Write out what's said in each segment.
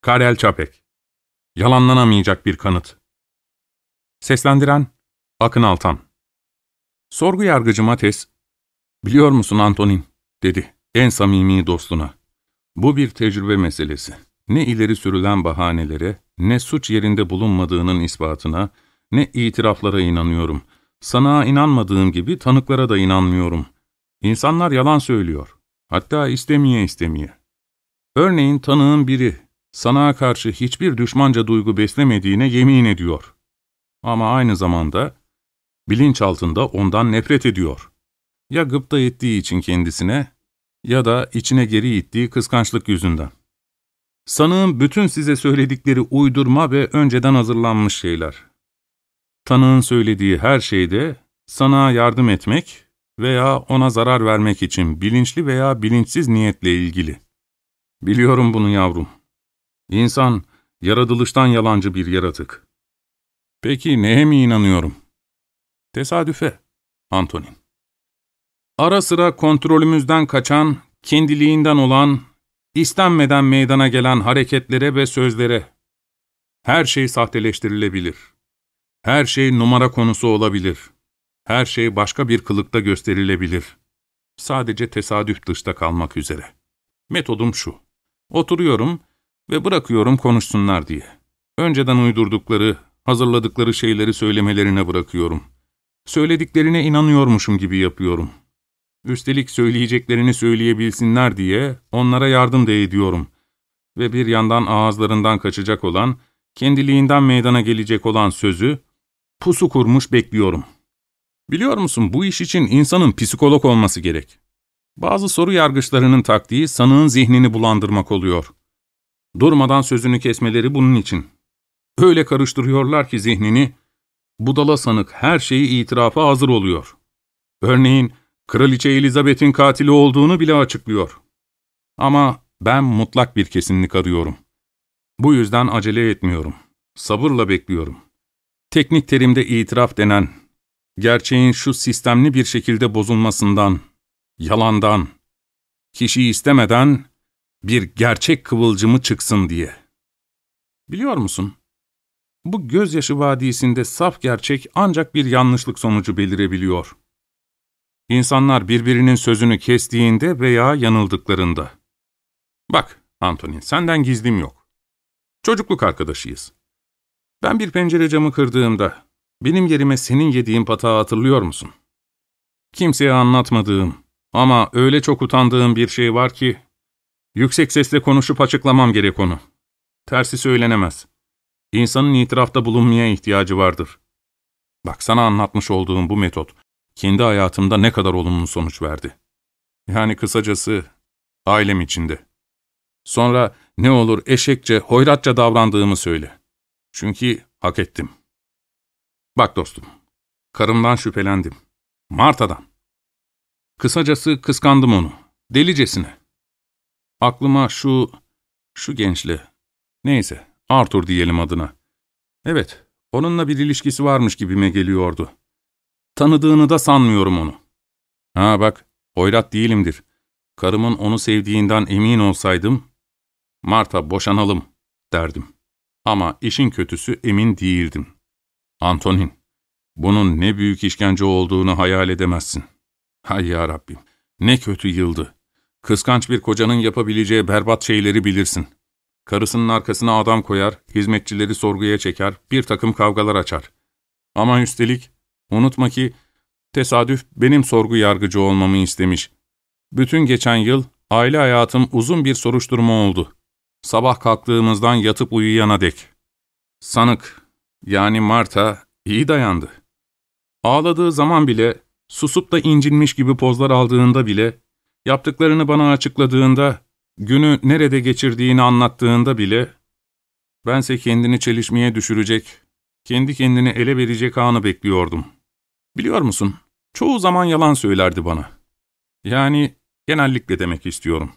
Karel Çapek. Yalanlanamayacak bir kanıt. Seslendiren Akın Altan. Sorgu yargıcı Mates, "Biliyor musun Antonin?" dedi en samimi dostuna. "Bu bir tecrübe meselesi. Ne ileri sürülen bahanelere, ne suç yerinde bulunmadığının ispatına, ne itiraflara inanıyorum. Sanığa inanmadığım gibi tanıklara da inanmıyorum. İnsanlar yalan söylüyor. Hatta istemeye istemeye. Örneğin tanığın biri, sanığa karşı hiçbir düşmanca duygu beslemediğine yemin ediyor. Ama aynı zamanda bilinçaltında ondan nefret ediyor. Ya gıpta ettiği için kendisine ya da içine geri ittiği kıskançlık yüzünden. Sanığın bütün size söyledikleri uydurma ve önceden hazırlanmış şeyler. Tanığın söylediği her şeyde sanığa yardım etmek veya ona zarar vermek için bilinçli veya bilinçsiz niyetle ilgili. Biliyorum bunu yavrum. İnsan yaratılıştan yalancı bir yaratık. Peki neye mi inanıyorum? Tesadüfe, Antonin. Ara sıra kontrolümüzden kaçan, kendiliğinden olan, istenmeden meydana gelen hareketlere ve sözlere. Her şey sahteleştirilebilir. Her şey numara konusu olabilir. Her şey başka bir kılıkta gösterilebilir. Sadece tesadüf dışta kalmak üzere. Metodum şu. Oturuyorum ve bırakıyorum konuşsunlar diye. Önceden uydurdukları, hazırladıkları şeyleri söylemelerine bırakıyorum. Söylediklerine inanıyormuşum gibi yapıyorum. Üstelik söyleyeceklerini söyleyebilsinler diye onlara yardım da ediyorum. Ve bir yandan ağızlarından kaçacak olan, kendiliğinden meydana gelecek olan sözü pusu kurmuş bekliyorum. Biliyor musun, bu iş için insanın psikolog olması gerek. Bazı soru yargıçlarının taktiği sanığın zihnini bulandırmak oluyor. Durmadan sözünü kesmeleri bunun için. Öyle karıştırıyorlar ki zihnini, budala sanık her şeyi itirafa hazır oluyor. Örneğin, Kraliçe Elizabeth'in katili olduğunu bile açıklıyor. Ama ben mutlak bir kesinlik arıyorum. Bu yüzden acele etmiyorum. Sabırla bekliyorum. Teknik terimde itiraf denen, gerçeğin şu sistemli bir şekilde bozulmasından, yalandan, kişi istemeden bir gerçek kıvılcımı çıksın diye. Biliyor musun? Bu gözyaşı vadisinde saf gerçek ancak bir yanlışlık sonucu belirebiliyor. İnsanlar birbirinin sözünü kestiğinde veya yanıldıklarında. Bak Antonin, senden gizlim yok. Çocukluk arkadaşıyız. Ben bir pencere camı kırdığımda, benim yerime senin yediğin patağı hatırlıyor musun? Kimseye anlatmadığım ama öyle çok utandığım bir şey var ki, yüksek sesle konuşup açıklamam gerek onu. Tersi söylenemez. İnsanın itirafta bulunmaya ihtiyacı vardır. Bak, sana anlatmış olduğum bu metot, kendi hayatımda ne kadar olumlu sonuç verdi. Yani kısacası, ailem içinde. Sonra ne olur eşekçe, hoyratça davrandığımı söyle. Çünkü hak ettim. Bak dostum, karımdan şüphelendim. Marta'dan. Kısacası kıskandım onu, delicesine. Aklıma şu gençle, neyse, Arthur diyelim adına. Evet, onunla bir ilişkisi varmış gibime geliyordu. Tanıdığını da sanmıyorum onu. Ha bak, hoyrat değilimdir. Karımın onu sevdiğinden emin olsaydım, Marta boşanalım derdim. Ama işin kötüsü emin değildim. Antonin, bunun ne büyük işkence olduğunu hayal edemezsin. Hay ya Rabbim, ne kötü yıldı. Kıskanç bir kocanın yapabileceği berbat şeyleri bilirsin. Karısının arkasına adam koyar, hizmetçileri sorguya çeker, bir takım kavgalar açar. Ama üstelik, unutma ki, tesadüf benim sorgu yargıcı olmamı istemiş. Bütün geçen yıl, aile hayatım uzun bir soruşturma oldu. Sabah kalktığımızdan yatıp uyuyana dek. Sanık, yani Marta, iyi dayandı. Ağladığı zaman bile, susup da incinmiş gibi pozlar aldığında bile, yaptıklarını bana açıkladığında, günü nerede geçirdiğini anlattığında bile, bense kendini çelişmeye düşürecek, kendi kendini ele verecek anı bekliyordum. Biliyor musun, çoğu zaman yalan söylerdi bana. Yani genellikle demek istiyorum.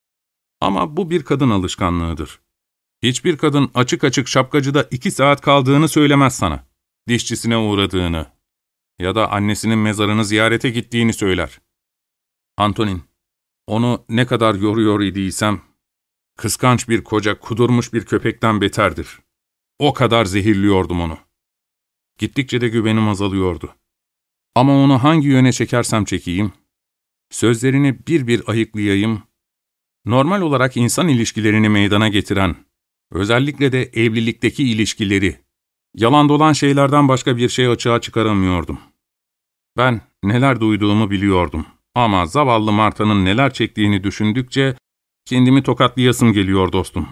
Ama bu bir kadın alışkanlığıdır. Hiçbir kadın açık açık şapkacıda 2 saat kaldığını söylemez sana. Dişçisine uğradığını ya da annesinin mezarını ziyarete gittiğini söyler. Antonin, onu ne kadar yoruyor idiysem, Kıskanç bir koca, kudurmuş bir köpekten beterdir. O kadar zehirliyordum onu. Gittikçe de güvenim azalıyordu. Ama onu hangi yöne çekersem çekeyim, sözlerini bir bir ayıklayayım, normal olarak insan ilişkilerini meydana getiren, özellikle de evlilikteki ilişkileri, yalan dolan şeylerden başka bir şey açığa çıkaramıyordum. Ben neler duyduğumu biliyordum ama zavallı Marta'nın neler çektiğini düşündükçe kendimi tokatlayasım geliyor dostum.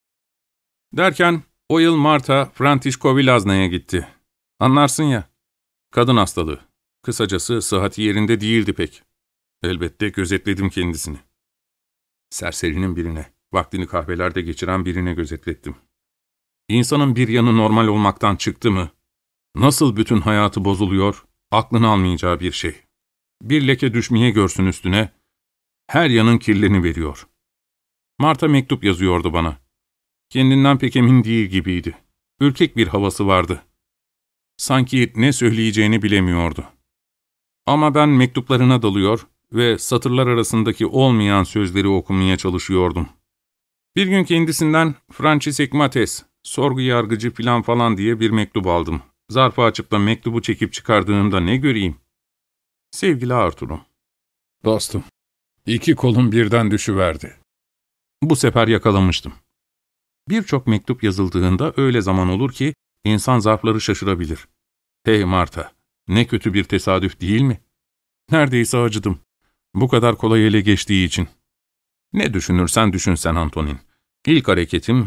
Derken o yıl Marta Františko Vilazna'ya gitti. Anlarsın ya, kadın hastalığı. Kısacası sıhhati yerinde değildi pek. Elbette gözetledim kendisini. Serserinin birine, vaktini kahvelerde geçiren birine gözetlettim. İnsanın bir yanı normal olmaktan çıktı mı, nasıl bütün hayatı bozuluyor, aklını almayacağı bir şey. Bir leke düşmeye görsün üstüne, her yanın kirlerini veriyor. Marta mektup yazıyordu bana. Kendinden pek emin değil gibiydi. Ürkek bir havası vardı. Sanki ne söyleyeceğini bilemiyordu. Ama ben mektuplarına dalıyor ve satırlar arasındaki olmayan sözleri okumaya çalışıyordum. Bir gün kendisinden František Mates, sorgu yargıcı falan diye bir mektup aldım. Zarfı açıp da mektubu çekip çıkardığımda ne göreyim? Sevgili Arthur'um. Dostum, iki kolum birden düşüverdi. Bu sefer yakalamıştım. Birçok mektup yazıldığında öyle zaman olur ki insan zarfları şaşırabilir. Hey Marta, ne kötü bir tesadüf değil mi? Neredeyse acıdım. Bu kadar kolay ele geçtiği için. Ne düşünürsen düşün sen Antonin. İlk hareketim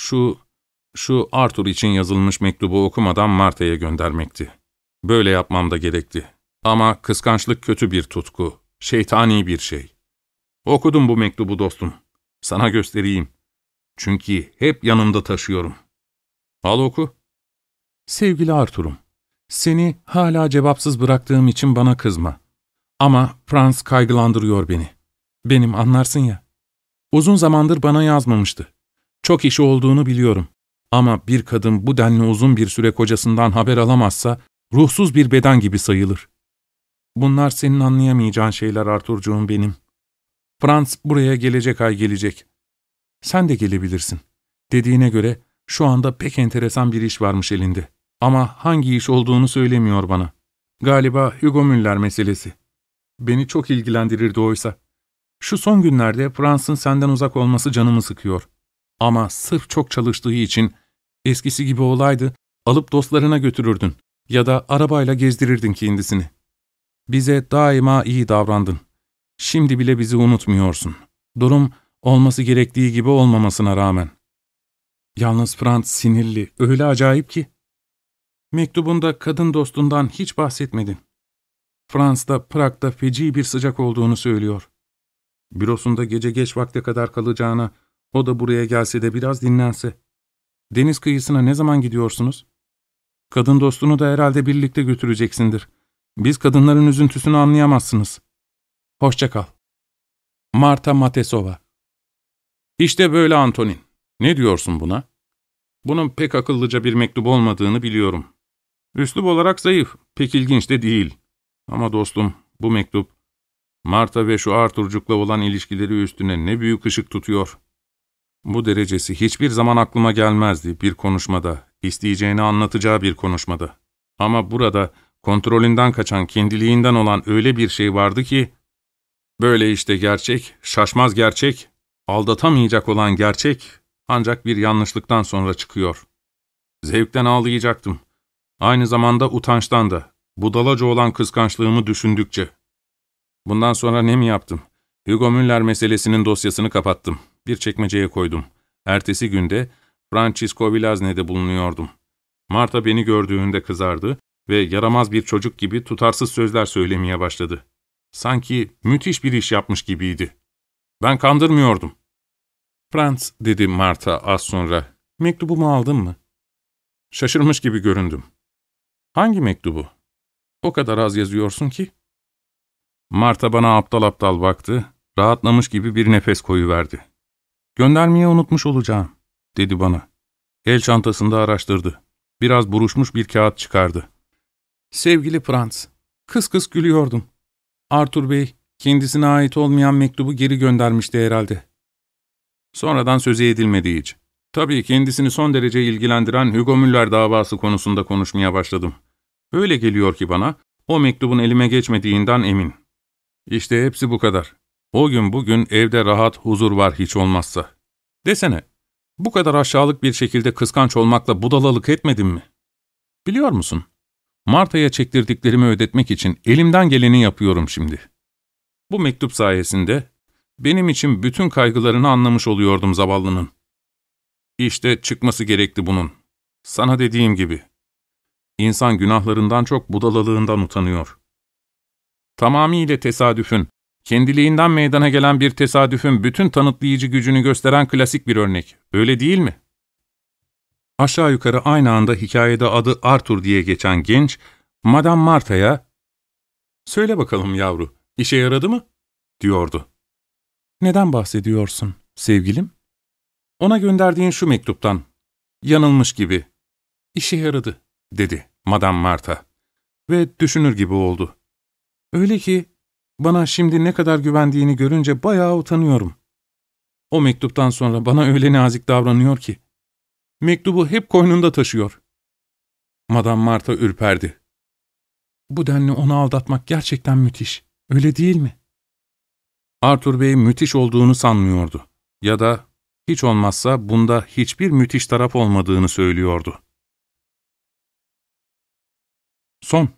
şu Arthur için yazılmış mektubu okumadan Marta'ya göndermekti. Böyle yapmam da gerekti. Ama kıskançlık kötü bir tutku, şeytani bir şey. Okudum bu mektubu dostum. Sana göstereyim. Çünkü hep yanımda taşıyorum. Al oku. Sevgili Arthur'um, seni hala cevapsız bıraktığım için bana kızma. Ama Franz kaygılandırıyor beni. Benim anlarsın ya. Uzun zamandır bana yazmamıştı. Çok işi olduğunu biliyorum. Ama bir kadın bu denli uzun bir süre kocasından haber alamazsa, ruhsuz bir beden gibi sayılır. Bunlar senin anlayamayacağın şeyler Arthurcuğum benim. Franz buraya gelecek ay gelecek. Sen de gelebilirsin. Dediğine göre şu anda pek enteresan bir iş varmış elinde. Ama hangi iş olduğunu söylemiyor bana. Galiba Hugo Müller meselesi. Beni çok ilgilendirirdi oysa. Şu son günlerde Franz'ın senden uzak olması canımı sıkıyor. Ama sırf çok çalıştığı için eskisi gibi olaydı alıp dostlarına götürürdün ya da arabayla gezdirirdin kendisini. Bize daima iyi davrandın. Şimdi bile bizi unutmuyorsun. Durum olması gerektiği gibi olmamasına rağmen. Yalnız Franz sinirli, öyle acayip ki. Mektubunda kadın dostundan hiç bahsetmedin. Frans'ta, Prag'da feci bir sıcak olduğunu söylüyor. Bürosunda gece geç vakte kadar kalacağına, o da buraya gelse de biraz dinlense. Deniz kıyısına ne zaman gidiyorsunuz? Kadın dostunu da herhalde birlikte götüreceksindir. Biz kadınların üzüntüsünü anlayamazsınız. Hoşça kal. Marta Matesova. İşte böyle Antonin. Ne diyorsun buna? Bunun pek akıllıca bir mektup olmadığını biliyorum. Üslup olarak zayıf, pek ilginç de değil. Ama dostum, bu mektup, Marta ve şu Arthur'cukla olan ilişkileri üstüne ne büyük ışık tutuyor. Bu derecesi hiçbir zaman aklıma gelmezdi bir konuşmada, isteyeceğini anlatacağı bir konuşmada. Ama burada kontrolünden kaçan, kendiliğinden olan öyle bir şey vardı ki, böyle işte gerçek, şaşmaz gerçek, aldatamayacak olan gerçek, ancak bir yanlışlıktan sonra çıkıyor. Zevkten ağlayacaktım. Aynı zamanda utançtan da, budalaca olan kıskançlığımı düşündükçe. Bundan sonra ne mi yaptım? Hugo Müller meselesinin dosyasını kapattım. Bir çekmeceye koydum. Ertesi günde Františko Vilazne'de bulunuyordum. Marta beni gördüğünde kızardı ve yaramaz bir çocuk gibi tutarsız sözler söylemeye başladı. Sanki müthiş bir iş yapmış gibiydi. Ben kandırmıyordum. Franz, dedi Marta az sonra, mektubumu aldın mı? Şaşırmış gibi göründüm. Hangi mektubu? O kadar az yazıyorsun ki. Marta bana aptal aptal baktı, rahatlamış gibi bir nefes koyuverdi. Göndermeyi unutmuş olacağım, dedi bana. El çantasında araştırdı. Biraz buruşmuş bir kağıt çıkardı. Sevgili Franz, kıs kıs gülüyordum. Arthur Bey, kendisine ait olmayan mektubu geri göndermişti herhalde. Sonradan sözü edilmedi hiç. Tabii kendisini son derece ilgilendiren Hugo Müller davası konusunda konuşmaya başladım. Öyle geliyor ki bana, o mektubun elime geçmediğinden emin. İşte hepsi bu kadar. O gün bugün evde rahat, huzur var hiç olmazsa. Desene, bu kadar aşağılık bir şekilde kıskanç olmakla budalalık etmedim mi? Biliyor musun? Marta'ya çektirdiklerimi ödetmek için elimden geleni yapıyorum şimdi. Bu mektup sayesinde benim için bütün kaygılarını anlamış oluyordum zavallının. İşte çıkması gerekti bunun. Sana dediğim gibi. İnsan günahlarından çok budalalığından utanıyor. Tamamiyle tesadüfün, kendiliğinden meydana gelen bir tesadüfün bütün tanıtlayıcı gücünü gösteren klasik bir örnek. Öyle değil mi? Aşağı yukarı aynı anda hikayede adı Arthur diye geçen genç, Madame Martha'ya, "Söyle bakalım yavru, işe yaradı mı?" diyordu. "Neden bahsediyorsun, sevgilim?" "Ona gönderdiğin şu mektuptan. Yanılmış gibi." "İşe yaradı," dedi Madame Martha. Ve düşünür gibi oldu. "Öyle ki, bana şimdi ne kadar güvendiğini görünce bayağı utanıyorum. O mektuptan sonra bana öyle nazik davranıyor ki. Mektubu hep koynunda taşıyor." Madame Martha ürperdi. "Bu denli onu aldatmak gerçekten müthiş, öyle değil mi?" Arthur Bey müthiş olduğunu sanmıyordu. Ya da hiç olmazsa bunda hiçbir müthiş taraf olmadığını söylüyordu. Son